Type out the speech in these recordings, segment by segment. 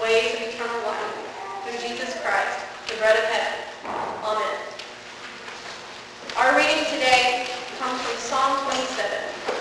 ways of eternal life, through Jesus Christ, the bread of heaven. Amen. Our reading today comes from Psalm 27.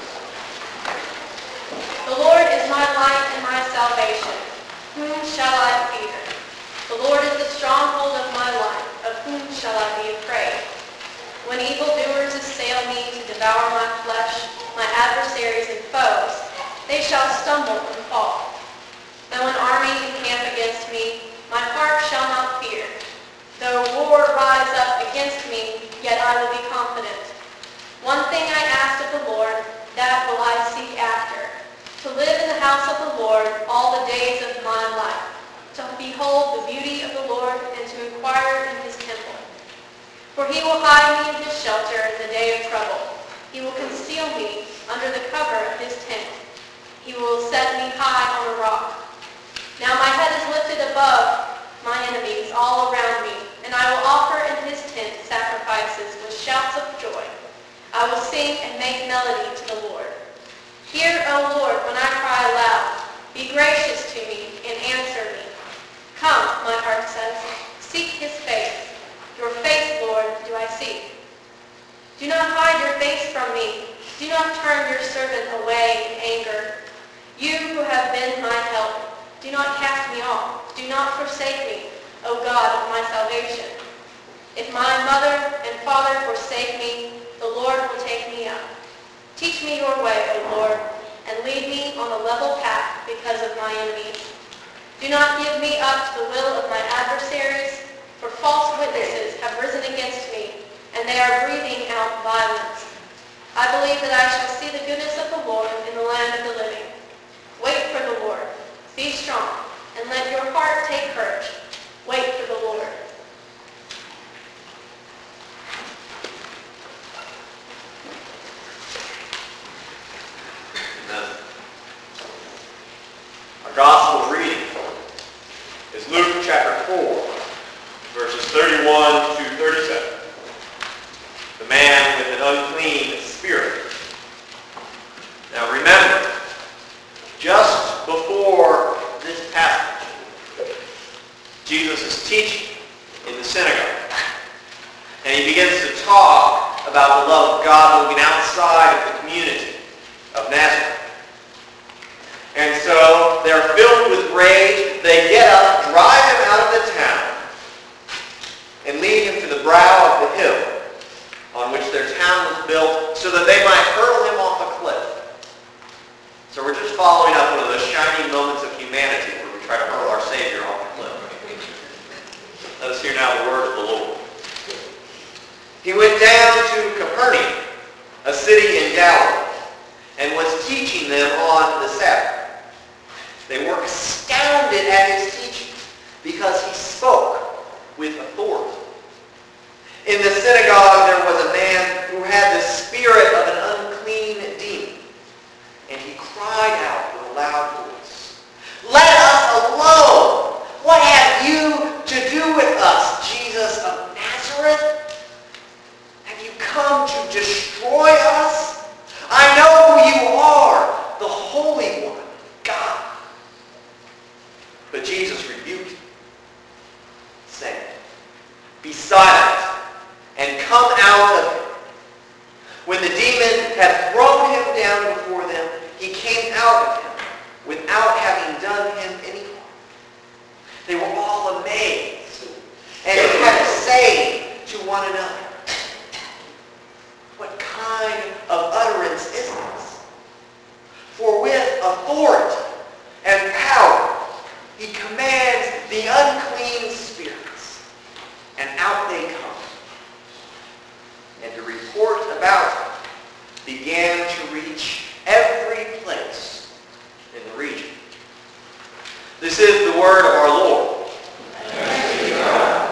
The Lord is my light and my salvation. Whom shall I fear? The Lord is the stronghold of my life. Of whom shall I be afraid? When evildoers assail me to devour my flesh, my adversaries and foes, they shall stumble and fall. Though an army encamp against me, my heart shall not fear. Though war rise up against me, yet I will be confident. One thing I asked of the Lord, that will I seek after, to live in the house of the Lord all the days of my life, to behold the beauty of the Lord and to inquire in his temple. For he will hide me in his shelter in the day of trouble. He will conceal me under the cover of his tent. He will set me high on a rock. Now my head is lifted above my enemies all around me, and I will offer in his tent sacrifices with shouts of joy. I will sing and make melody to the Lord. Hear, O Lord, when I cry aloud. Be gracious to me and answer me. Come, my heart says, seek his face. Your face, Lord, do I seek. Do not hide your face from me. Do not turn your servant away in anger. You who have been my help, do not cast me off. Do not forsake me, O God of my salvation. If my mother and father forsake me, the Lord will take me up. Teach me your way, O Lord, and lead me on a level path because of my enemies. Do not give me up to the will of my adversaries, for false witnesses have risen against me, and they are breathing out violence. I believe that I shall see the goodness of the Lord in the land of the living. Wait for the Lord. Be strong, and let your heart take courage. Wait for the Lord. Amen. Our gospel reading is Luke chapter 4, verses 31 to 37. The man with an unclean spirit. Now remember, just before this passage, Jesus is teaching in the synagogue. And he begins to talk about the love of God moving outside of the community of Nazareth. And so they're filled with rage. They get up, drive him out of the town, and lead him to the brow of the hill on which their town was built so that they might hurl him off a cliff. So we're just following up one of those shining moments of humanity where we try to hurl our Savior off a cliff. Let us hear now the word of the Lord. He went down to Capernaum, a city in Galilee, and was teaching them on the Sabbath. They were astounded at his teaching because he spoke with authority. In the synagogue there was a man who had the spirit of an unclean demon, and he cried out with a loud voice, "Let us alone! What have you to do with us, Jesus of Nazareth? Have you come to destroy us? I know who you are, the Holy One, God." But Jesus rebuked him, saying, "Be silent and come out of him." When the demon had thrown him down before them, he came out of him without having done him any harm. They were all amazed and kept saying to one another, "What kind of utterance is this? For with authority and power he commands the unclean spirits, and out they come." And the report about him began to reach every place in the region. This is the word of our Lord. Thanks be to God.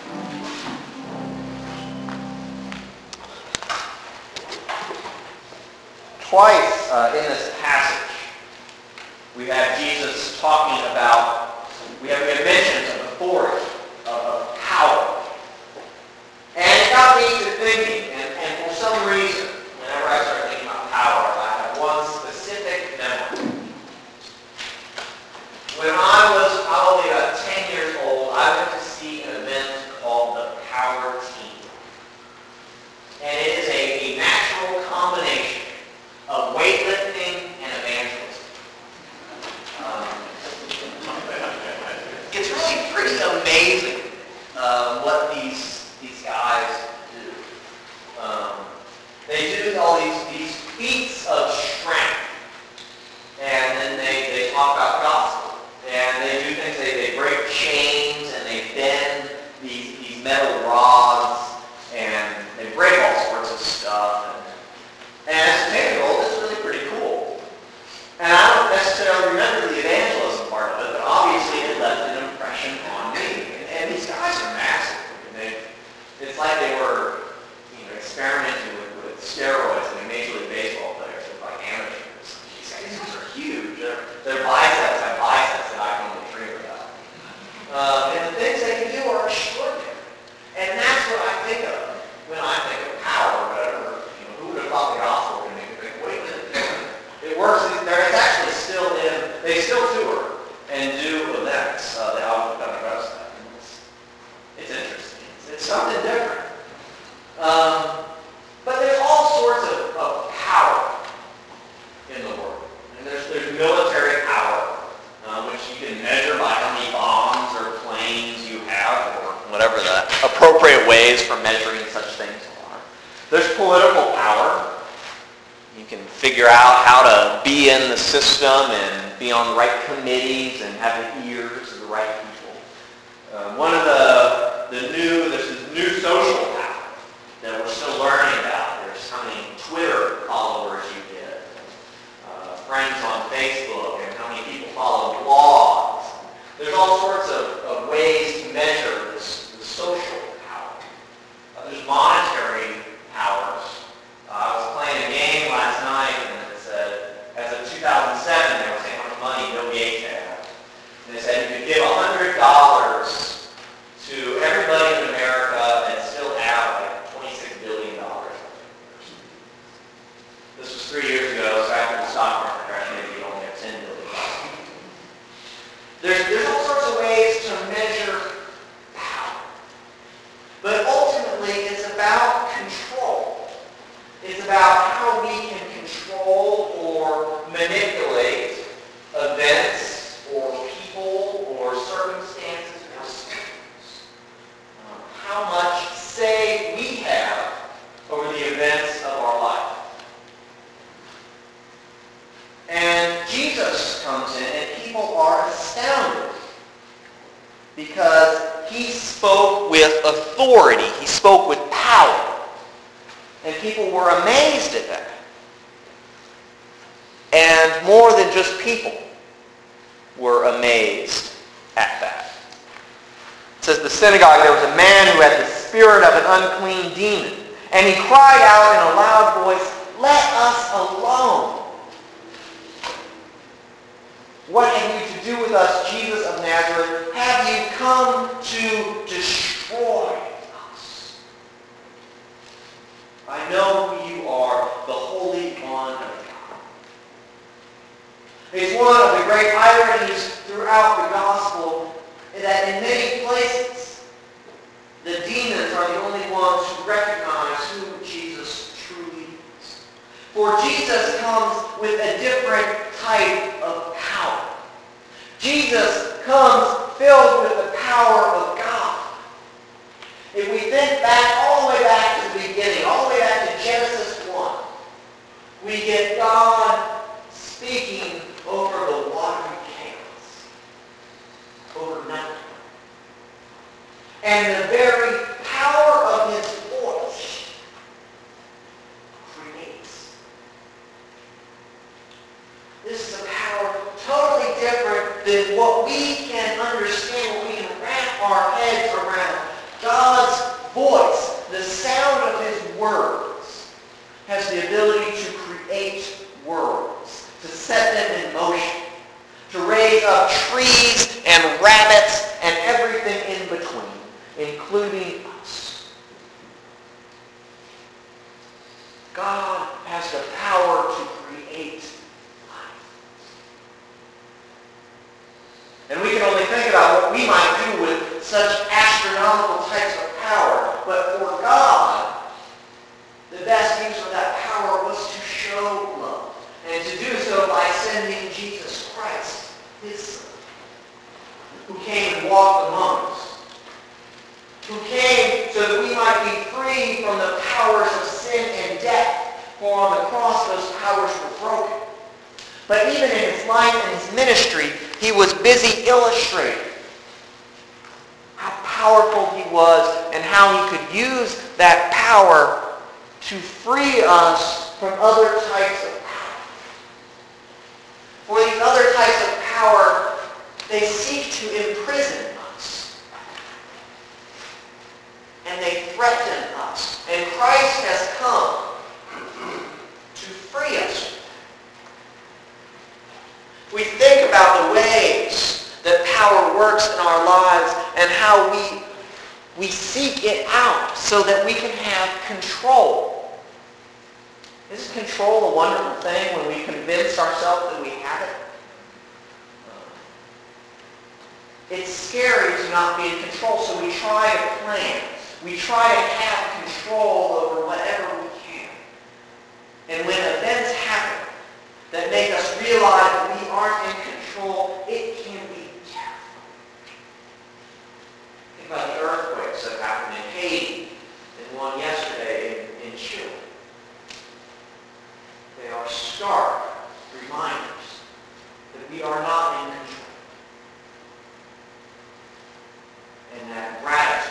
Twice in this passage, we have Jesus talking about, we have mentions of authority, of power. And it got me to thinking, and for some reason, whenever I start thinking about power, I have one specific memory. When I was probably pretty amazing what these guys do. They do all these feats of strength, and then they talk about the gospel, and they do things. They break chains, and they bend these metal rods, and they break all sorts of stuff. And as a 10-year-old, it's really pretty cool. And I don't necessarily remember the evangelism part of it, but obviously it left an impression on me. And these guys are massive. It's like they were, experimenting with steroids. Major League Baseball players look like amateurs. These guys are huge. Their biceps have biceps that I can only dream about. And the things they can do are extraordinary. And that's what I think of when I think of power or whatever. Who would have thought the gospel would make me think, wait a minute, it works. It's actually still they still tour and do events. The album kind of does that. It's interesting. It's something different. But there's all sorts of power in the world. And there's military power, which you can measure by how many bombs or planes you have, or whatever the appropriate ways for measuring such things are. There's political power. You can figure out how to be in the system and be on the right committees and have the ears of the right people. One of there's this new social power that we're still learning about. There's how many Twitter followers you get, friends on Facebook, and how many people follow blogs. There's all sorts of ways to measure this social power. There's monetary powers. I was playing a game last night, and it said, as of 2007, they were saying how much money Bill Gates had. And they said you could give $100 to everybody in America and still have like $26 billion. This was 3 years ago, so after the stock market crash, maybe you only have $10 billion. There's all sorts of ways to measure power. But ultimately, it's about control. It's about how we can control or manipulate events or people or circumstances or systems. How much say we have over the events of our life. And Jesus comes in and people are astounded because he spoke with authority. He spoke with power. And people were amazed at that. And more than just people were amazed at that. It says, the synagogue, there was a man who had the spirit of an unclean demon. And he cried out in a loud voice, "Let us alone. What have you to do with us, Jesus of Nazareth? Have you come to destroy us? I know who you are, the Holy One of God." It's one of the great ironies throughout the gospel that in many places, the demons are the only ones who recognize who Jesus truly is. For Jesus comes with a different type of power. Jesus comes filled with the power of God. If we think back, all the way back to the beginning, all the way back to Genesis 1, we get God speaking over the watery chaos, over nothing. And the very power of his voice creates. This is a power totally different than what we can understand, what we can wrap our heads around. God's voice, the sound of his words, has the ability to create worlds, to set them in motion, to raise up trees and rabbits and everything in between, including us. God has the power to create life. And we can only think about what we might do with such astronomical types of power. But for God, the best use of that power was to show love. And to do so by sending Jesus Christ, his Son. who came and walked among us, who came so that we might be free from the powers of sin and death, for on the cross those powers were broken. But even in his life and his ministry, he was busy illustrating how powerful he was and how he could use that power to free us from other types of power. For these other types of power, they seek to imprison us. And they threaten us. And Christ has come to free us. We think about the ways that power works in our lives and how we seek it out so that we can have control. Isn't control a wonderful thing when we convince ourselves that we have it? It's scary to not be in control, so we try to plan. We try to have control over whatever we can. And when events happen that make us realize that we aren't in control, it can be terrible. Think about the earthquakes that happened in Haiti and one yesterday in Chile. They are stark reminders that we are not in control. And that gratitude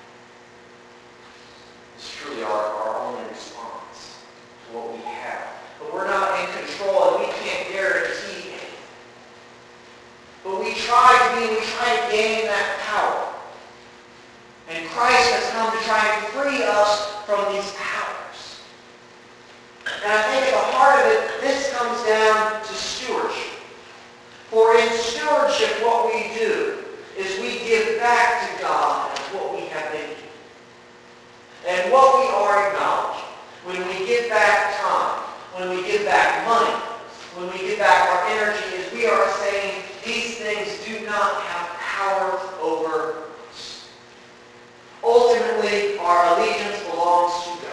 is truly our only response to what we have. But we're not in control and we can't guarantee anything. But we try to gain that power. And Christ has come to try and free us from these powers. And I think at the heart of it, this comes down to stewardship. For in stewardship, what we do is we give back to God what we have been given. And what we are acknowledging when we give back time, when we give back money, when we give back our energy, is we are saying these things do not have power over us. Ultimately, our allegiance belongs to God.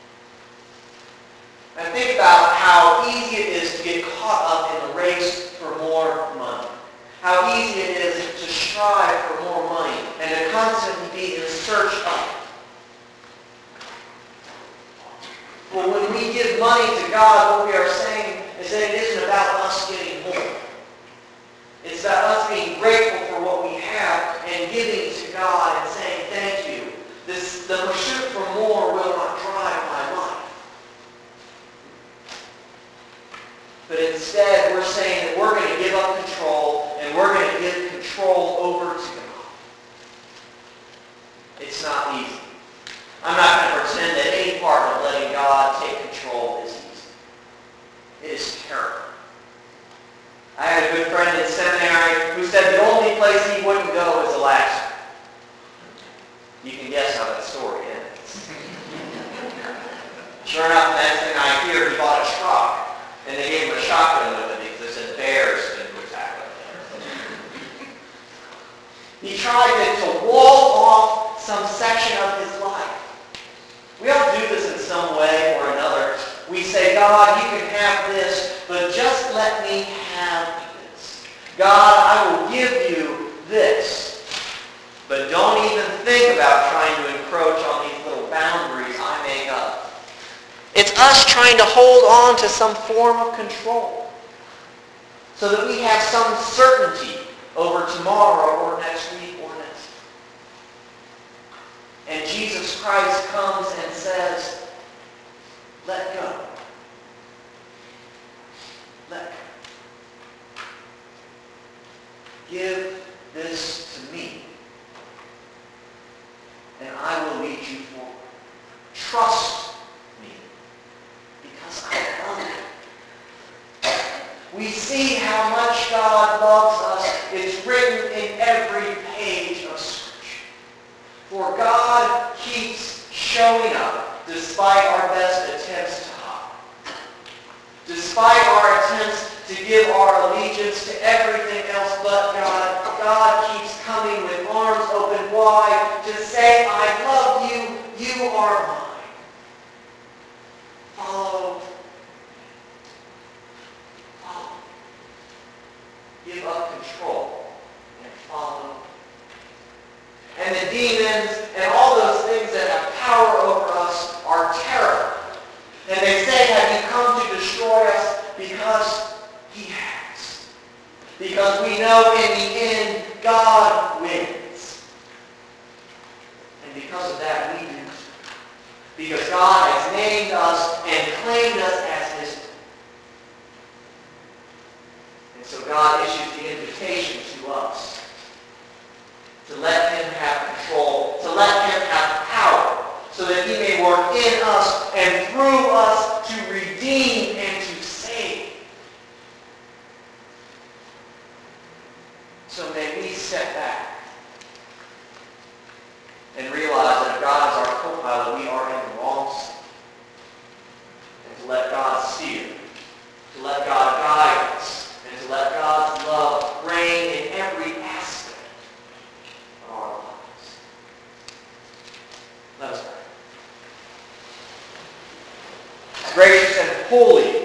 And think about how easy it is to get caught up in the race for more money. How easy it is to strive for more money and to constantly be in search of it. Well, when we give money to God, what we are saying is that it isn't about us getting more. It's about us being grateful for what we have and giving to God and saying, thank you. The pursuit for more will not drive my life. But instead, we're saying that we're going to give up control and we're going to give control over to God. It's not easy. I'm not going to pretend that any part of letting God take control is easy. It is terrible. I had a good friend in seminary who said the only place he wouldn't go is Alaska. You can guess how that story ends. Sure enough, the next thing I hear, he bought a truck, and they gave him a shotgun with it because they said bears didn't attack up there. He tried to wall off some section of his life. We all do this in some way or another. We say, God, you can have this, but just let me have this. God, I will give you this. But don't even think about trying to encroach on these little boundaries I make up. It's us trying to hold on to some form of control so that we have some certainty over tomorrow or next week or next. And Jesus Christ comes and says, let go. Let go. Give this to me, and I will lead you forward. Trust me, because I love you. We see how much God loves us. It's written in every page of Scripture. For God keeps showing up despite our best attempts to hide. Despite our attempts to give our allegiance to everything else but God, God keeps coming with arms open wide to say, I love you, you are mine. Follow. Follow. Give up control and follow and the demons and all those things that have power over us are terrible. And they say, have you come to destroy us? Because he has. Because we know in the end, God wins. And because of that, we do. Because God has named us and claimed us as his own. And so God issues the invitation to us to let him have control, to let him have power, so that he may work in us and through us to redeem and to save. So may we step back and realize that if God is our co-pilot, we are in the wrong seat. And to let God steer, to let God guide us, and to let God's love reign in every aspect of our lives. Let us pray. Gracious and holy,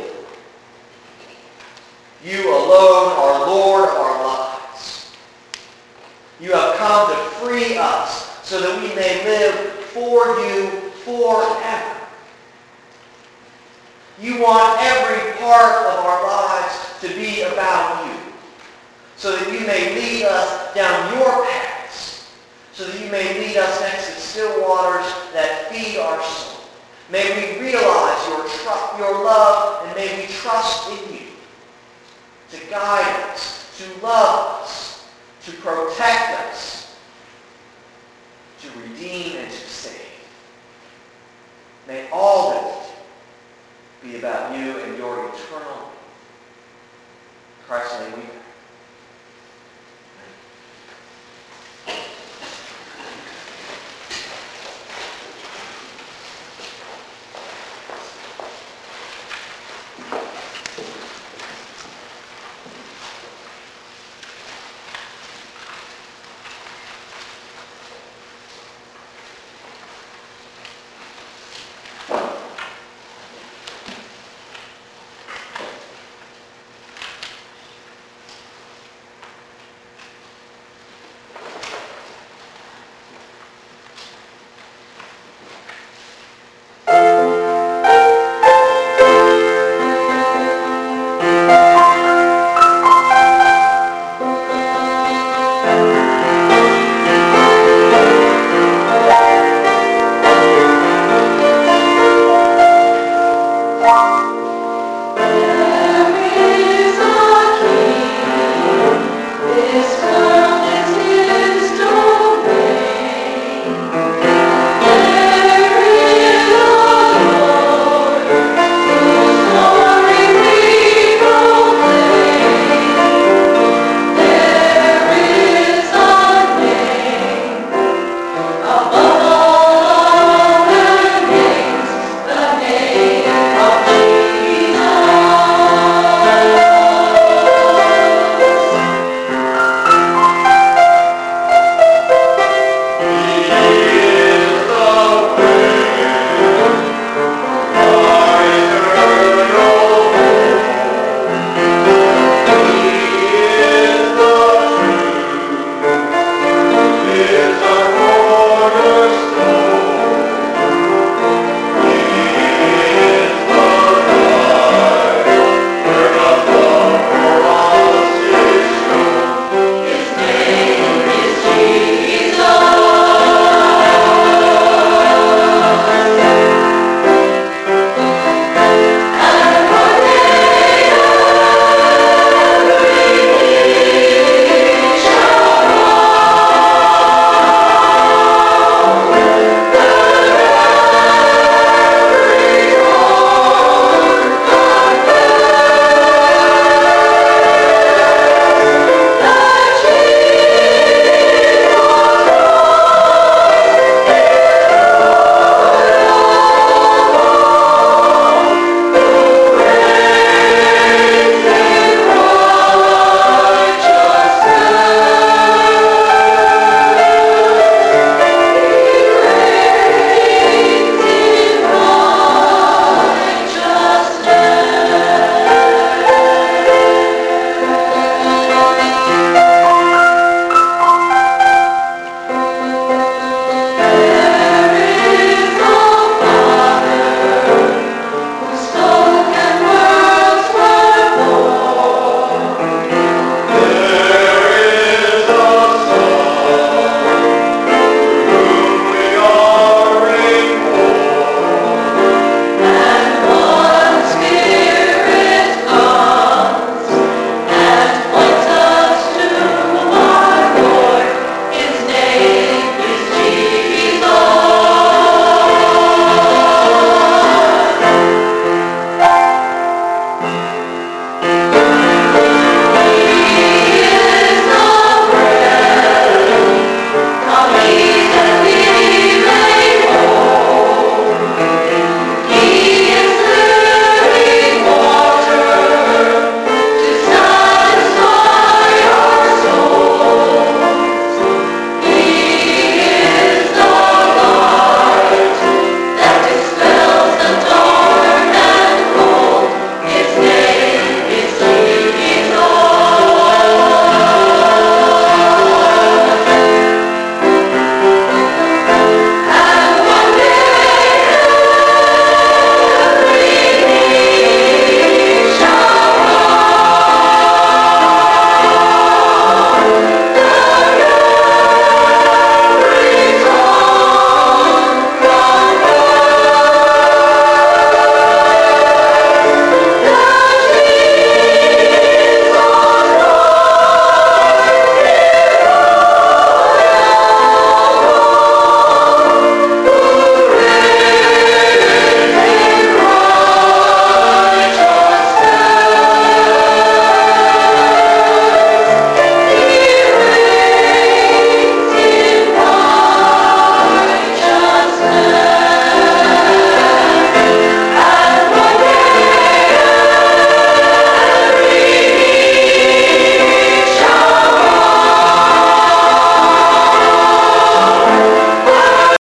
you alone are Lord of our lives. You have come to free us so that we may live for you forever. You want every part of our lives to be about you, so that you may lead us down your paths, so that you may lead us next to still waters that feed our soul. May we realize your love, and may we trust in you to guide us, to love us, to protect us, to redeem